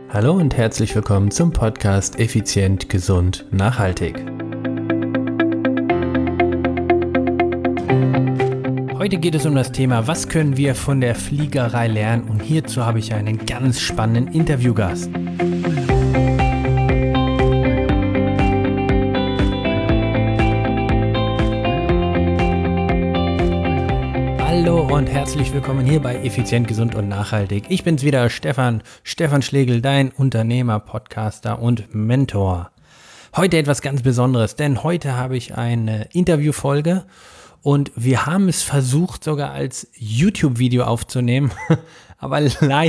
Hallo und herzlich willkommen zum Podcast Effizient, Gesund, Nachhaltig. Heute geht es um das Thema, was können wir von der Fliegerei lernen, und hierzu habe ich einen ganz spannenden Interviewgast. Hallo und herzlich willkommen hier bei Effizient, Gesund und Nachhaltig. Ich bin's wieder, Stefan Schlegel, dein Unternehmer, Podcaster und Mentor. Heute etwas ganz Besonderes, denn heute habe ich eine Interviewfolge und wir haben es versucht sogar als YouTube-Video aufzunehmen, aber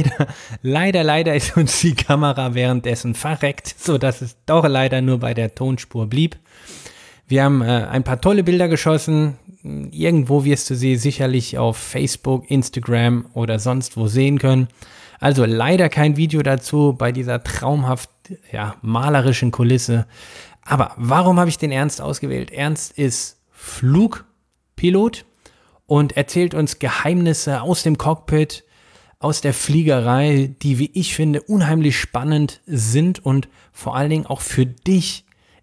leider ist uns die Kamera währenddessen verreckt, sodass es doch leider nur bei der Tonspur blieb. Wir haben ein paar tolle Bilder geschossen. Irgendwo wirst du sie sicherlich auf Facebook, Instagram oder sonst wo sehen können. Also leider kein Video dazu bei dieser traumhaft malerischen Kulisse. Aber warum habe ich den Ernst ausgewählt? Ernst ist Flugpilot und erzählt uns Geheimnisse aus dem Cockpit, aus der Fliegerei, die, wie ich finde, unheimlich spannend sind und vor allen Dingen auch für dich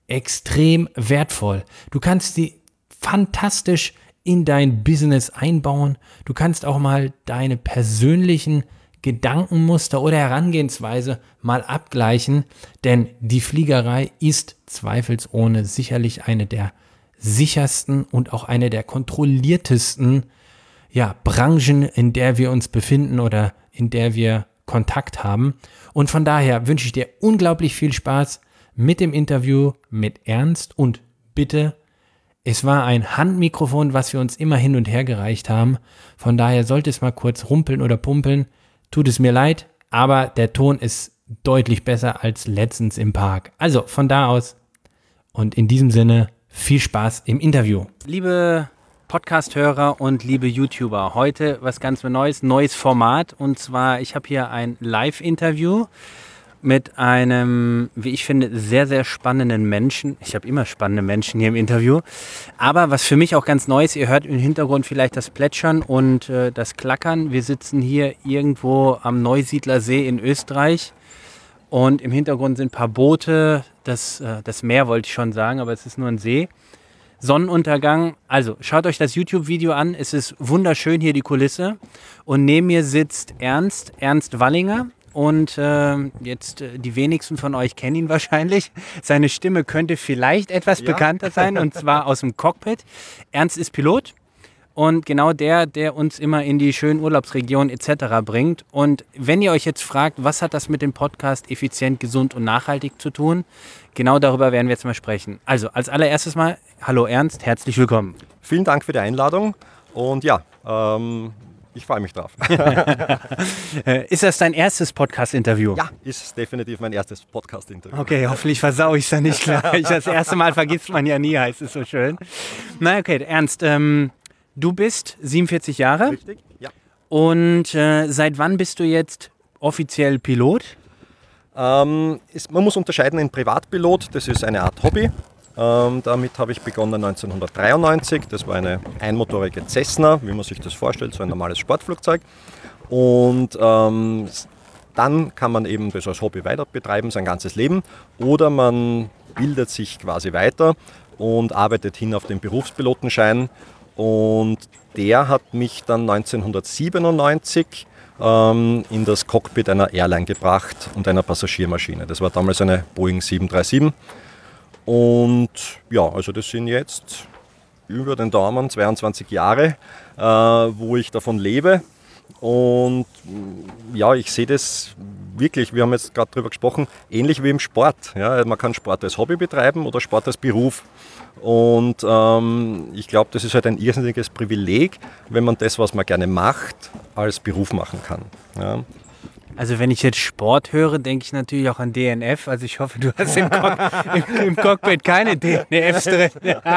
extrem wertvoll. Du kannst sie fantastisch in dein Business einbauen. Du kannst auch mal deine persönlichen Gedankenmuster oder Herangehensweise mal abgleichen, denn die Fliegerei ist zweifelsohne sicherlich eine der sichersten und auch eine der kontrolliertesten Branchen, in der wir uns befinden oder in der wir Kontakt haben. Und von daher wünsche ich dir unglaublich viel Spaß mit dem Interview mit Ernst, und bitte, es war ein Handmikrofon, was wir uns immer hin und her gereicht haben. Von daher sollte es mal kurz rumpeln oder pumpeln. Tut es mir leid, aber der Ton ist deutlich besser als letztens im Park. Also von da aus und in diesem Sinne viel Spaß im Interview. Liebe Podcast-Hörer und liebe YouTuber, heute was ganz neues Format, und zwar ich habe hier ein Live-Interview mit einem, wie ich finde, sehr, sehr spannenden Menschen. Ich habe immer spannende Menschen hier im Interview. Aber was für mich auch ganz neu ist, ihr hört im Hintergrund vielleicht das Plätschern und das Klackern. Wir sitzen hier irgendwo am Neusiedler See in Österreich. Und im Hintergrund sind ein paar Boote. Das Meer wollte ich schon sagen, aber es ist nur ein See. Sonnenuntergang. Also schaut euch das YouTube-Video an. Es ist wunderschön hier, die Kulisse. Und neben mir sitzt Ernst Wallinger. Und jetzt die wenigsten von euch kennen ihn wahrscheinlich. Seine Stimme könnte vielleicht etwas bekannter sein, und zwar aus dem Cockpit. Ernst ist Pilot und genau der uns immer in die schönen Urlaubsregionen etc. bringt. Und wenn ihr euch jetzt fragt, was hat das mit dem Podcast Effizient, Gesund und Nachhaltig zu tun? Genau darüber werden wir jetzt mal sprechen. Also als allererstes mal, hallo Ernst, herzlich willkommen. Vielen Dank für die Einladung und ich freue mich drauf. Ist das dein erstes Podcast-Interview? Ja, ist definitiv mein erstes Podcast-Interview. Okay, hoffentlich versau ich es dann nicht gleich. Das erste Mal vergisst man ja nie, heißt es so schön. Na okay, Ernst, du bist 47 Jahre. Richtig, ja. Und seit wann bist du jetzt offiziell Pilot? Man muss unterscheiden in Privatpilot, das ist eine Art Hobby. Damit habe ich begonnen 1993. Das war eine einmotorige Cessna, wie man sich das vorstellt, so ein normales Sportflugzeug. Und dann kann man eben das als Hobby weiter betreiben, sein ganzes Leben. Oder man bildet sich quasi weiter und arbeitet hin auf den Berufspilotenschein. Und der hat mich dann 1997 in das Cockpit einer Airline gebracht und einer Passagiermaschine. Das war damals eine Boeing 737. Und ja, also das sind jetzt über den Daumen 22 Jahre, wo ich davon lebe. Und ja, ich sehe das wirklich, wir haben jetzt gerade darüber gesprochen, ähnlich wie im Sport. Ja, man kann Sport als Hobby betreiben oder Sport als Beruf. Und ich glaube, das ist halt ein irrsinniges Privileg, wenn man das, was man gerne macht, als Beruf machen kann. Ja. Also wenn ich jetzt Sport höre, denke ich natürlich auch an DNF. Also ich hoffe, du hast im Cockpit keine DNFs drin.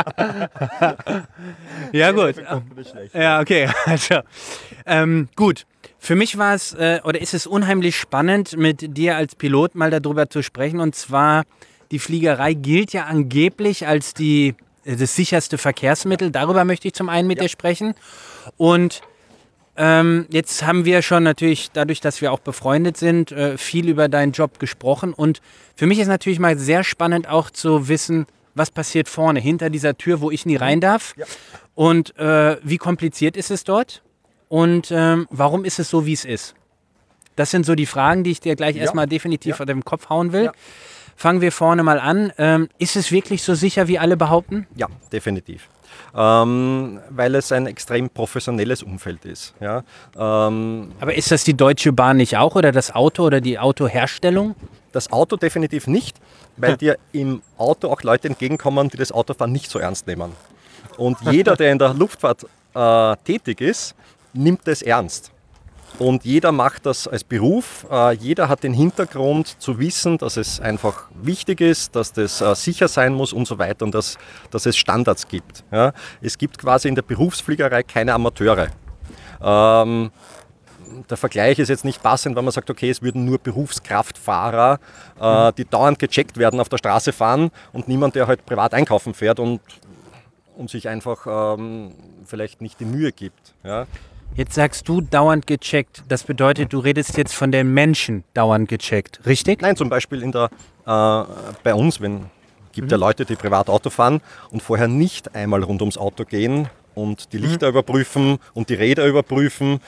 Ja gut. Ja, okay. Also gut. Für mich war es, oder ist es unheimlich spannend, mit dir als Pilot mal darüber zu sprechen. Und zwar, die Fliegerei gilt ja angeblich als das sicherste Verkehrsmittel. Darüber möchte ich zum einen mit dir sprechen. Und Jetzt haben wir schon natürlich, dadurch, dass wir auch befreundet sind, viel über deinen Job gesprochen. Und für mich ist natürlich mal sehr spannend auch zu wissen, was passiert vorne, hinter dieser Tür, wo ich nie rein darf. Ja. Und wie kompliziert ist es dort? Und warum ist es so, wie es ist? Das sind so die Fragen, die ich dir gleich erstmal definitiv auf den Kopf hauen will. Ja. Fangen wir vorne mal an. Ist es wirklich so sicher, wie alle behaupten? Ja, definitiv. Weil es ein extrem professionelles Umfeld ist. Ja? Aber ist das die Deutsche Bahn nicht auch oder das Auto oder die Autoherstellung? Das Auto definitiv nicht, weil dir im Auto auch Leute entgegenkommen, die das Autofahren nicht so ernst nehmen. Und jeder, der in der Luftfahrt tätig ist, nimmt es ernst. Und jeder macht das als Beruf. Jeder hat den Hintergrund zu wissen, dass es einfach wichtig ist, dass das sicher sein muss und so weiter und dass es Standards gibt. Ja? Es gibt quasi in der Berufsfliegerei keine Amateure. Der Vergleich ist jetzt nicht passend, wenn man sagt, okay, es würden nur Berufskraftfahrer, die dauernd gecheckt werden, auf der Straße fahren und niemand, der halt privat einkaufen fährt und sich einfach vielleicht nicht die Mühe gibt. Ja? Jetzt sagst du dauernd gecheckt. Das bedeutet, du redest jetzt von den Menschen dauernd gecheckt, richtig? Nein, zum Beispiel bei uns, gibt ja Leute, die privat Auto fahren und vorher nicht einmal rund ums Auto gehen und die Lichter überprüfen und die Räder überprüfen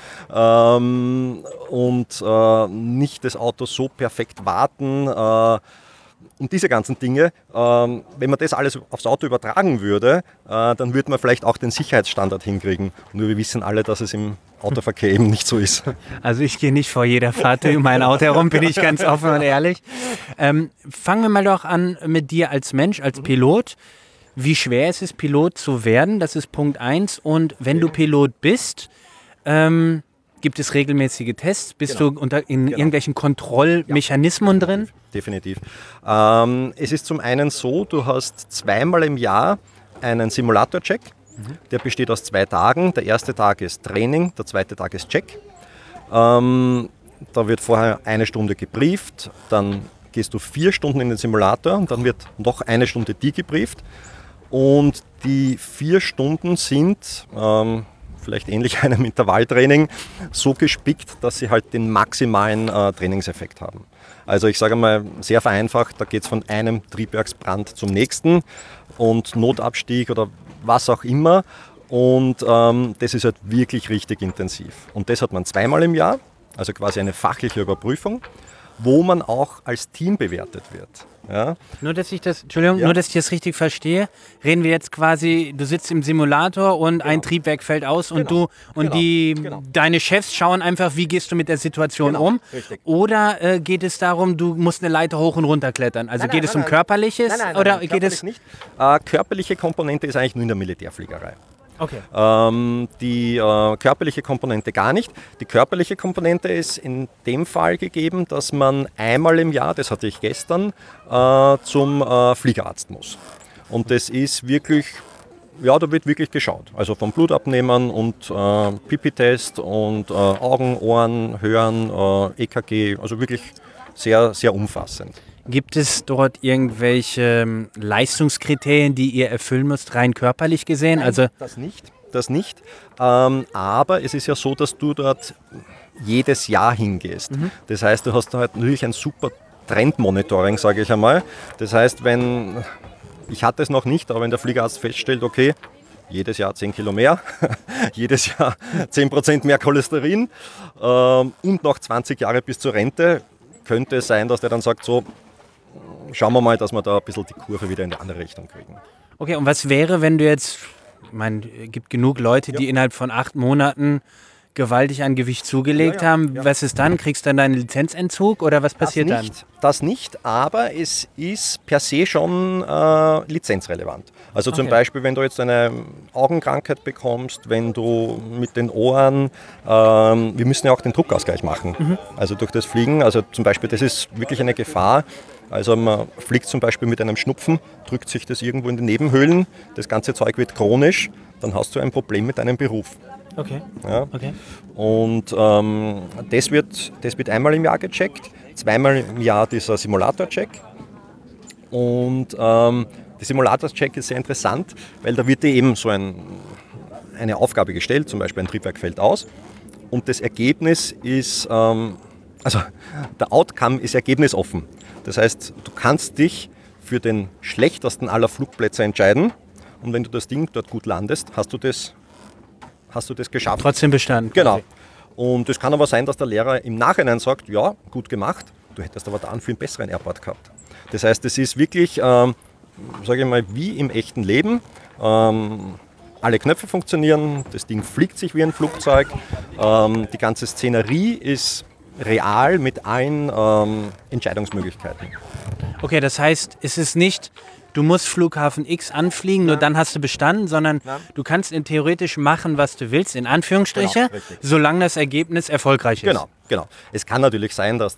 und nicht das Auto so perfekt warten. Und diese ganzen Dinge, wenn man das alles aufs Auto übertragen würde, dann würde man vielleicht auch den Sicherheitsstandard hinkriegen. Nur wir wissen alle, dass es im Autoverkehr eben nicht so ist. Also ich gehe nicht vor jeder Fahrt um mein Auto herum, bin ich ganz offen und ehrlich. Fangen wir mal doch an mit dir als Mensch, als Pilot. Wie schwer ist es, Pilot zu werden? Das ist Punkt 1. Und wenn du Pilot bist, gibt es regelmäßige Tests? Bist du in irgendwelchen Kontrollmechanismen drin? Definitiv. Es ist zum einen so, du hast zweimal im Jahr einen Simulator-Check. Der besteht aus 2 Tagen. Der erste Tag ist Training, der zweite Tag ist Check. Da wird vorher 1 Stunde gebrieft, dann gehst du 4 Stunden in den Simulator und dann wird noch 1 Stunde gebrieft. Und die 4 Stunden sind vielleicht ähnlich einem Intervalltraining, so gespickt, dass sie halt den maximalen Trainingseffekt haben. Also ich sage mal sehr vereinfacht, da geht es von einem Triebwerksbrand zum nächsten und Notabstieg oder was auch immer. Und das ist halt wirklich richtig intensiv. Und das hat man 2-mal im Jahr, also quasi eine fachliche Überprüfung, wo man auch als Team bewertet wird. Ja. Nur, dass ich das richtig verstehe, reden wir jetzt quasi, du sitzt im Simulator und ein Triebwerk fällt aus und deine Chefs schauen einfach, wie gehst du mit der Situation um? Richtig. Oder geht es darum, du musst eine Leiter hoch und runter klettern? Also geht es um Körperliches? Nein, körperlich nicht. Körperliche Komponente ist eigentlich nur in der Militärfliegerei. Okay. Die körperliche Komponente gar nicht. Die körperliche Komponente ist in dem Fall gegeben, dass man einmal im Jahr, das hatte ich gestern, zum Fliegerarzt muss. Und das ist wirklich, da wird wirklich geschaut. Also vom Blut abnehmen und Pipi-Test und Augen, Ohren, Hören, EKG, also wirklich sehr, sehr umfassend. Gibt es dort irgendwelche Leistungskriterien, die ihr erfüllen müsst, rein körperlich gesehen? Nein, also das nicht. Aber es ist ja so, dass du dort jedes Jahr hingehst. Das heißt, du hast halt natürlich ein super Trendmonitoring, sage ich einmal. Das heißt, ich hatte es noch nicht, aber wenn der Fliegerarzt feststellt, okay, jedes Jahr 10 Kilo mehr, jedes Jahr 10% mehr Cholesterin und noch 20 Jahre bis zur Rente, könnte es sein, dass der dann sagt, so, schauen wir mal, dass wir da ein bisschen die Kurve wieder in die andere Richtung kriegen. Okay, und was wäre, wenn du jetzt, es gibt genug Leute, die innerhalb von 8 Monaten gewaltig an Gewicht zugelegt haben. Ja. Was ist dann? Kriegst du dann deinen Lizenzentzug oder was passiert dann? Das nicht, aber es ist per se schon lizenzrelevant. Also zum Beispiel, wenn du jetzt eine Augenkrankheit bekommst, wenn du mit den Ohren, wir müssen ja auch den Druckausgleich machen. Also durch das Fliegen, also zum Beispiel, das ist wirklich eine Gefahr. Also man fliegt zum Beispiel mit einem Schnupfen, drückt sich das irgendwo in die Nebenhöhlen, das ganze Zeug wird chronisch, dann hast du ein Problem mit deinem Beruf. Okay. Ja. Okay. Und das wird einmal im Jahr gecheckt, 2-mal im Jahr dieser Simulator-Check. Und der Simulator-Check ist sehr interessant, weil da wird dir eben so eine Aufgabe gestellt, zum Beispiel ein Triebwerk fällt aus. und das Ergebnis ist, also der Outcome ist ergebnisoffen. Das heißt, du kannst dich für den schlechtesten aller Flugplätze entscheiden und wenn du das Ding dort gut landest, hast du das geschafft. Trotzdem bestanden. Genau. Okay. Und es kann aber sein, dass der Lehrer im Nachhinein sagt, ja, gut gemacht, du hättest aber da einen viel besseren Airport gehabt. Das heißt, es ist wirklich, sage ich mal, wie im echten Leben. Alle Knöpfe funktionieren, das Ding fliegt sich wie ein Flugzeug, die ganze Szenerie ist real mit allen Entscheidungsmöglichkeiten. Okay, das heißt, es ist nicht, du musst Flughafen X anfliegen, nur dann hast du bestanden, sondern du kannst theoretisch machen, was du willst, in Anführungsstriche, Genau, richtig. solange das Ergebnis erfolgreich ist. Genau. Es kann natürlich sein, dass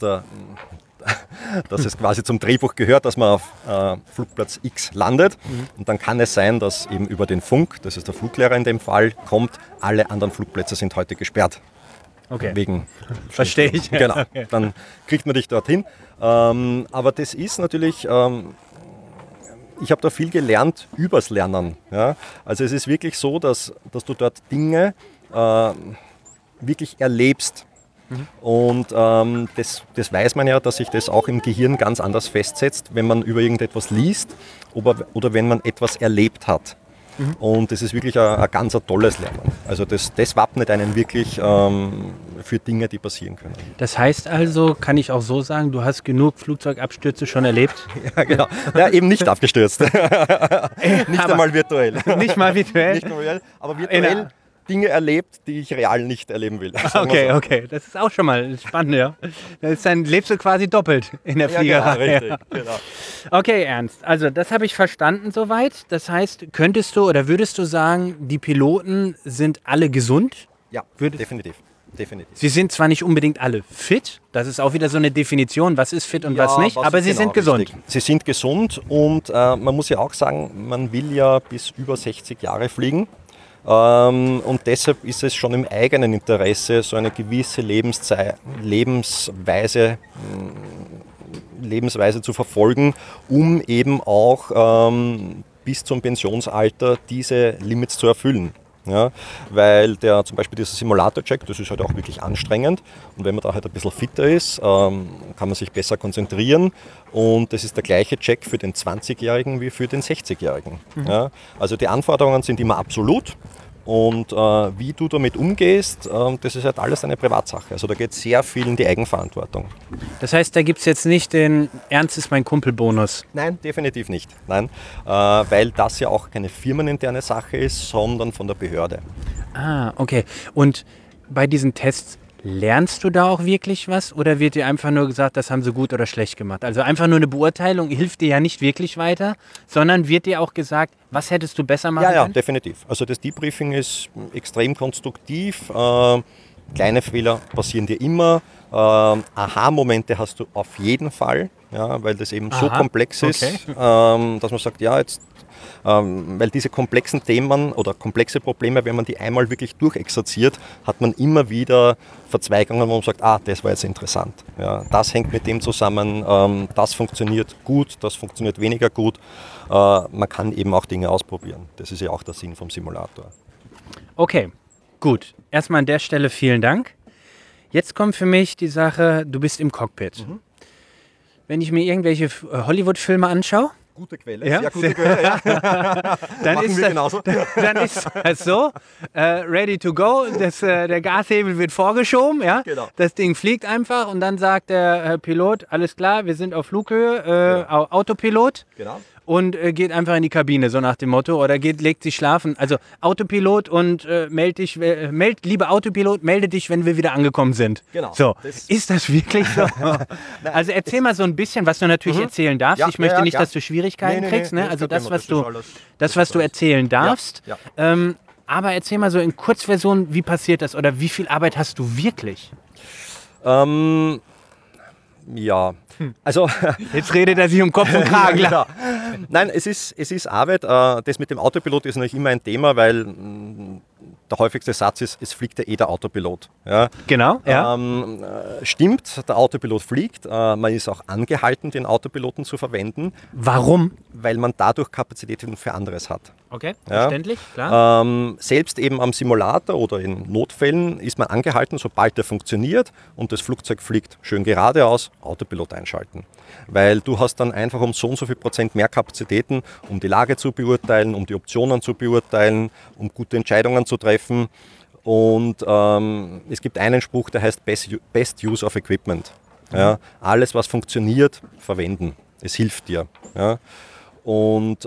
es quasi zum Drehbuch gehört, dass man auf Flugplatz X landet. Und dann kann es sein, dass eben über den Funk, das ist der Fluglehrer in dem Fall, kommt, alle anderen Flugplätze sind heute gesperrt. Okay. Wegen Verstehe ich. Genau, Okay. dann kriegt man dich dorthin. Aber das ist natürlich, ich habe da viel gelernt übers Lernen. Ja? Also es ist wirklich so, dass du dort Dinge wirklich erlebst. Und das weiß man ja, dass sich das auch im Gehirn ganz anders festsetzt, wenn man über irgendetwas liest oder wenn man etwas erlebt hat. Und das ist wirklich ein ganz tolles Lernen. Also das wappnet einen wirklich für Dinge, die passieren können. Das heißt also, kann ich auch so sagen, du hast genug Flugzeugabstürze schon erlebt? Ja, genau. Ja, eben nicht abgestürzt. Nicht einmal virtuell. Nicht mal virtuell? Nicht virtuell, aber virtuell Dinge erlebt, die ich real nicht erleben will. Okay. Das ist auch schon mal spannend, ja. Dann lebst du quasi doppelt in der Fliegerei. Ja, genau, richtig. Genau. Okay, Ernst. Also das habe ich verstanden soweit. Das heißt, könntest du oder würdest du sagen, die Piloten sind alle gesund? Ja, definitiv. Sie sind zwar nicht unbedingt alle fit, das ist auch wieder so eine Definition, was ist fit und was nicht, aber sie sind gesund. Richtig. Sie sind gesund und man muss ja auch sagen, man will ja bis über 60 Jahre fliegen. Und deshalb ist es schon im eigenen Interesse, so eine gewisse Lebensweise zu verfolgen, um eben auch bis zum Pensionsalter diese Limits zu erfüllen. Ja, weil zum Beispiel dieser Simulator-Check, das ist halt auch wirklich anstrengend und wenn man da halt ein bisschen fitter ist, kann man sich besser konzentrieren und das ist der gleiche Check für den 20-Jährigen wie für den 60-Jährigen. Ja, also die Anforderungen sind immer absolut und wie du damit umgehst, das ist halt alles eine Privatsache. Also da geht sehr viel in die Eigenverantwortung. Das heißt, da gibt es jetzt nicht den Ernst ist mein Kumpel-Bonus? Nein, definitiv nicht. Nein, weil das ja auch keine firmeninterne Sache ist, sondern von der Behörde. Ah, okay. Und bei diesen Tests lernst du da auch wirklich was oder wird dir einfach nur gesagt, das haben sie gut oder schlecht gemacht? Also einfach nur eine Beurteilung hilft dir ja nicht wirklich weiter, sondern wird dir auch gesagt, was hättest du besser machen können? Ja, definitiv. Also das Debriefing ist extrem konstruktiv. Kleine Fehler passieren dir immer. Aha-Momente hast du auf jeden Fall, ja, weil das eben so komplex ist, dass man sagt, ja, jetzt weil diese komplexen Themen oder komplexe Probleme, wenn man die einmal wirklich durchexerziert, hat man immer wieder Verzweigungen, wo man sagt, das war jetzt interessant. Ja, das hängt mit dem zusammen, das funktioniert gut, das funktioniert weniger gut. Man kann eben auch Dinge ausprobieren. Das ist ja auch der Sinn vom Simulator. Okay, gut. Erstmal an der Stelle vielen Dank. Jetzt kommt für mich die Sache, du bist im Cockpit. Wenn ich mir irgendwelche Hollywood-Filme anschaue, Gute Quelle, ja? sehr gute Quelle. Ja. Dann ist das so, ready to go, der Gashebel wird vorgeschoben, ja? Genau. Das Ding fliegt einfach und dann sagt der Pilot, alles klar, wir sind auf Flughöhe, Autopilot. Genau. Und geht einfach in die Kabine, so nach dem Motto, oder legt sich schlafen. Also Autopilot und lieber Autopilot, melde dich, wenn wir wieder angekommen sind. Genau. So, ist das wirklich so? Also erzähl mal so ein bisschen, was du natürlich erzählen darfst. Ja, ich möchte nicht, ja. dass du Schwierigkeiten kriegst. Ne? Also das, was du erzählen darfst. Ja. Aber erzähl mal so in Kurzversion, wie passiert das oder wie viel Arbeit hast du wirklich? Ja, also... Jetzt redet er sich um Kopf und Kragen. Genau. Nein, es ist Arbeit. Das mit dem Autopilot ist natürlich immer ein Thema, weil der häufigste Satz ist, es fliegt ja der Autopilot. Ja? Genau, ja. Stimmt, der Autopilot fliegt. Man ist auch angehalten, den Autopiloten zu verwenden. Warum? Weil man dadurch Kapazitäten für anderes hat. Okay, Ja. verständlich, klar. Selbst eben am Simulator oder in Notfällen ist man angehalten, sobald der funktioniert und das Flugzeug fliegt schön geradeaus, Autopilot einschalten. Weil du hast dann einfach um so und so viel Prozent mehr Kapazitäten, um die Lage zu beurteilen, um die Optionen zu beurteilen, um gute Entscheidungen zu treffen. Und es gibt einen Spruch, der heißt Best Use of Equipment. Ja, alles, was funktioniert, verwenden. Es hilft dir. Ja. Und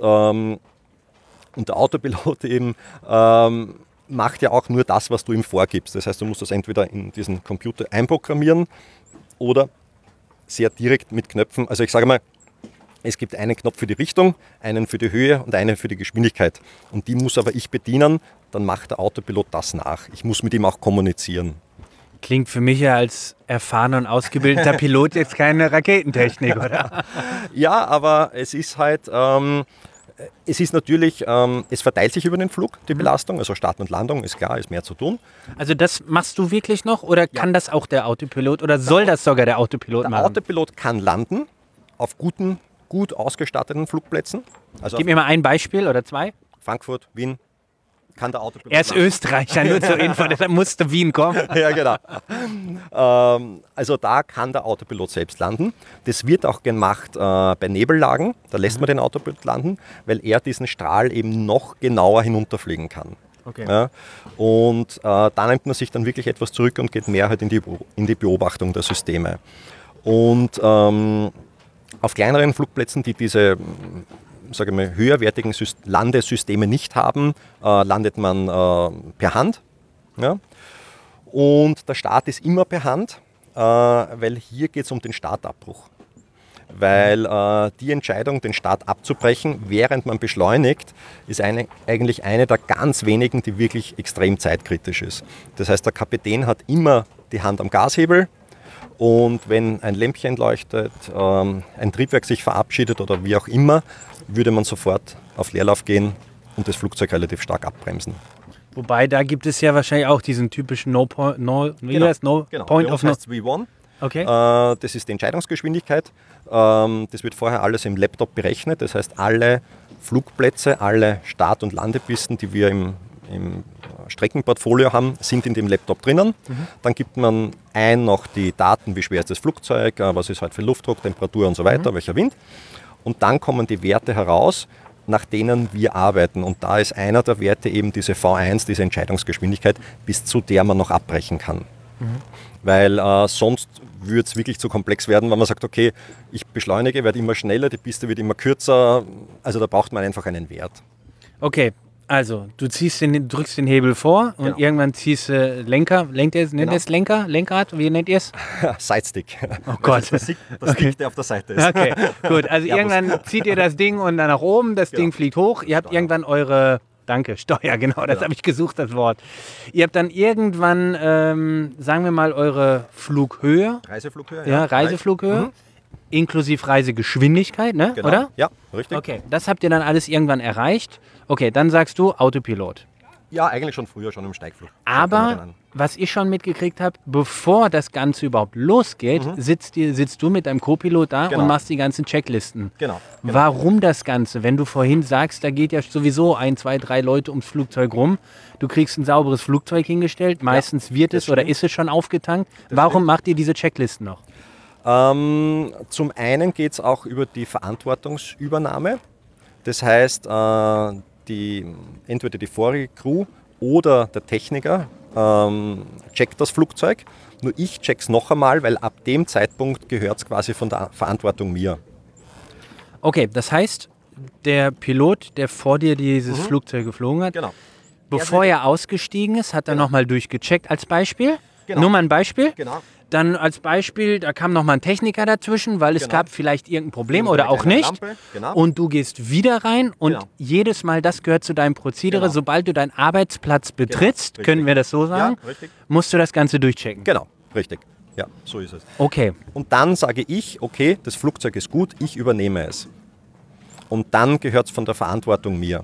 der Autopilot eben macht ja auch nur das, was du ihm vorgibst. Das heißt, du musst das entweder in diesen Computer einprogrammieren oder sehr direkt mit Knöpfen. Also ich sage mal, es gibt einen Knopf für die Richtung, einen für die Höhe und einen für die Geschwindigkeit. Und die muss aber ich bedienen, dann macht der Autopilot das nach. Ich muss mit ihm auch kommunizieren. Klingt für mich ja als erfahrener und ausgebildeter Pilot jetzt keine Raketentechnik, oder? Ja, aber es ist halt, es ist natürlich, es verteilt sich über den Flug, die Belastung. Also Start und Landung ist klar, ist mehr zu tun. Also das machst du wirklich noch oder kann das auch der Autopilot oder soll das sogar der Autopilot Der machen? Autopilot kann landen auf gut ausgestatteten Flugplätzen. Also Gib mir mal ein Beispiel oder zwei. Frankfurt, Wien, kann der Autopilot Er ist landen. Österreicher, nur zur Info, deshalb musste Wien kommen. Ja, genau. Also da kann der Autopilot selbst landen. Das wird auch gemacht bei Nebellagen. Da lässt man den Autopilot landen, weil er diesen Strahl eben noch genauer hinunterfliegen kann. Okay. Ja, und da nimmt man sich dann wirklich etwas zurück und geht mehr halt in die Beobachtung der Systeme. Und auf kleineren Flugplätzen, die diese sage ich mal, höherwertigen Landesysteme nicht haben, landet man per Hand. Ja? Und der Start ist immer per Hand, weil hier geht es um den Startabbruch. Weil die Entscheidung, den Start abzubrechen, während man beschleunigt, ist eigentlich eine der ganz wenigen, die wirklich extrem zeitkritisch ist. Das heißt, der Kapitän hat immer die Hand am Gashebel und wenn ein Lämpchen leuchtet, ein Triebwerk sich verabschiedet oder wie auch immer, würde man sofort auf Leerlauf gehen und das Flugzeug relativ stark abbremsen. Wobei, da gibt es ja wahrscheinlich auch diesen typischen Point of No. V1. Okay. Das ist die Entscheidungsgeschwindigkeit. Das wird vorher alles im Laptop berechnet. Das heißt, alle Flugplätze, alle Start- und Landepisten, die wir im Streckenportfolio haben, sind in dem Laptop drinnen. Dann gibt man noch die Daten, wie schwer ist das Flugzeug, was ist halt für Luftdruck, Temperatur und so weiter, welcher Wind. Und dann kommen die Werte heraus, nach denen wir arbeiten. Und da ist einer der Werte eben diese V1, diese Entscheidungsgeschwindigkeit, bis zu der man noch abbrechen kann. Weil sonst würde es wirklich zu komplex werden, wenn man sagt, okay, ich beschleunige, werde immer schneller, die Piste wird immer kürzer. Also da braucht man einfach einen Wert. Okay, also du drückst den Hebel vor und Genau. irgendwann ziehst du Lenker, nennt ihr es Lenker? Lenkrad? Wie nennt ihr es? Sidestick. Oh Gott. Das ist der Stick, der auf der Seite ist. Okay, gut. Also Ja, irgendwann zieht ihr das Ding und dann nach oben, das Ding fliegt hoch. Ihr habt irgendwann eure, Steuer, genau, das habe ich gesucht, das Wort. Ihr habt dann irgendwann, sagen wir mal, eure Flughöhe, Reiseflughöhe. ja, Reiseflughöhe, inklusive Reisegeschwindigkeit, ne? Genau. Oder? Ja, richtig. Okay, das habt ihr dann alles irgendwann erreicht. Okay, dann sagst du Autopilot. Ja, eigentlich schon früher, schon im Steigflug. Aber was ich schon mitgekriegt habe, bevor das Ganze überhaupt losgeht, sitzt du mit deinem Co-Pilot da Genau. und machst die ganzen Checklisten. Genau. Warum das Ganze? Wenn du vorhin sagst, da geht ja sowieso 1, 2, 3 Leute ums Flugzeug rum, du kriegst ein sauberes Flugzeug hingestellt, meistens wird es oder ist es schon aufgetankt. Warum macht ihr diese Checklisten noch? Zum einen geht es auch über die Verantwortungsübernahme. Das heißt, entweder die vorige Crew oder der Techniker checkt das Flugzeug. Nur ich check's noch einmal, weil ab dem Zeitpunkt gehört es quasi von der Verantwortung mir. Okay, das heißt, der Pilot, der vor dir dieses Flugzeug geflogen hat, Genau. bevor er ausgestiegen ist, hat er nochmal durchgecheckt als Beispiel. Genau. Nur mal ein Beispiel. Genau. Dann als Beispiel, da kam nochmal ein Techniker dazwischen, weil es Genau. gab vielleicht irgendein Problem Irgendeine oder auch kleine nicht. Lampe, genau. Und du gehst wieder rein und Genau. jedes Mal, das gehört zu deinem Prozedere, Genau. sobald du deinen Arbeitsplatz betrittst, richtig. können wir das so sagen, Ja, richtig. musst du das Ganze durchchecken. Genau, richtig. Ja, so ist es. Okay, Und dann sage ich, okay, das Flugzeug ist gut, ich übernehme es. Und dann gehört es von der Verantwortung mir.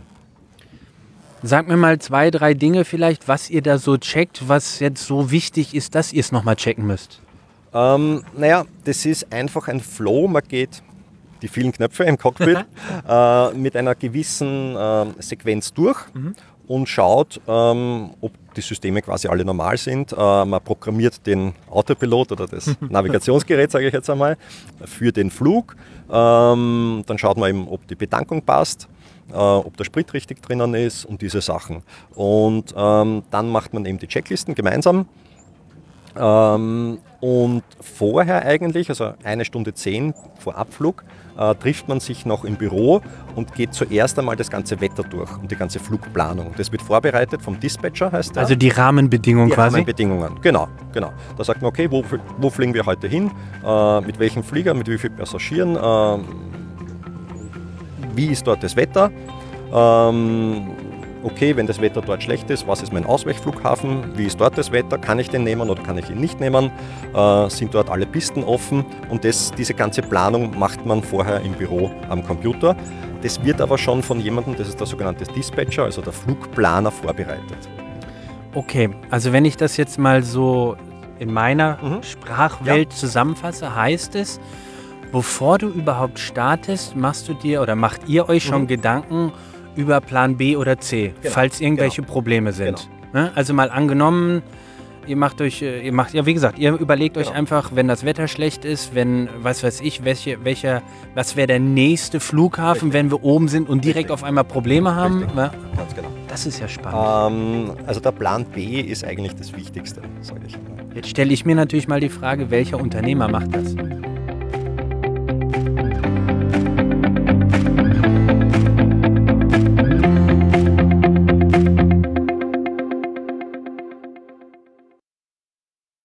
sag mir mal 2, 3 Dinge vielleicht, was ihr da so checkt, was jetzt so wichtig ist, dass ihr es nochmal checken müsst. Naja, das ist einfach ein Flow. Man geht die vielen Knöpfe im Cockpit mit einer gewissen Sequenz durch und schaut, ob die Systeme quasi alle normal sind. Man programmiert den Autopilot oder das Navigationsgerät, sage ich jetzt einmal, für den Flug. Dann schaut man eben, ob die Betankung passt, ob der Sprit richtig drinnen ist und diese Sachen. Und dann macht man eben die Checklisten gemeinsam. Und vorher eigentlich, also 1:10 vor Abflug, trifft man sich noch im Büro und geht zuerst einmal das ganze Wetter durch und die ganze Flugplanung. Das wird vorbereitet vom Dispatcher, heißt der. Also die Rahmenbedingungen quasi? Die Rahmenbedingungen, genau. Da sagt man, okay, wo fliegen wir heute hin, mit welchem Flieger, mit wie vielen Passagieren, wie ist dort das Wetter. Okay, wenn das Wetter dort schlecht ist, was ist mein Ausweichflughafen, wie ist dort das Wetter, kann ich den nehmen oder kann ich ihn nicht nehmen, sind dort alle Pisten offen und diese ganze Planung macht man vorher im Büro am Computer. Das wird aber schon von jemandem, das ist der sogenannte Dispatcher, also der Flugplaner, vorbereitet. Okay, also wenn ich das jetzt mal so in meiner Sprachwelt zusammenfasse, heißt es, bevor du überhaupt startest, macht ihr euch schon Gedanken über Plan B oder C, falls irgendwelche Probleme sind. Genau. Ne? Also mal angenommen, ihr überlegt euch einfach, wenn das Wetter schlecht ist, wenn, was weiß ich, was wäre der nächste Flughafen, wenn wir oben sind und direkt auf einmal Probleme haben. Ne? Ganz genau. Das ist ja spannend. Also der Plan B ist eigentlich das Wichtigste, sage ich. Jetzt stelle ich mir natürlich mal die Frage, welcher Unternehmer macht das?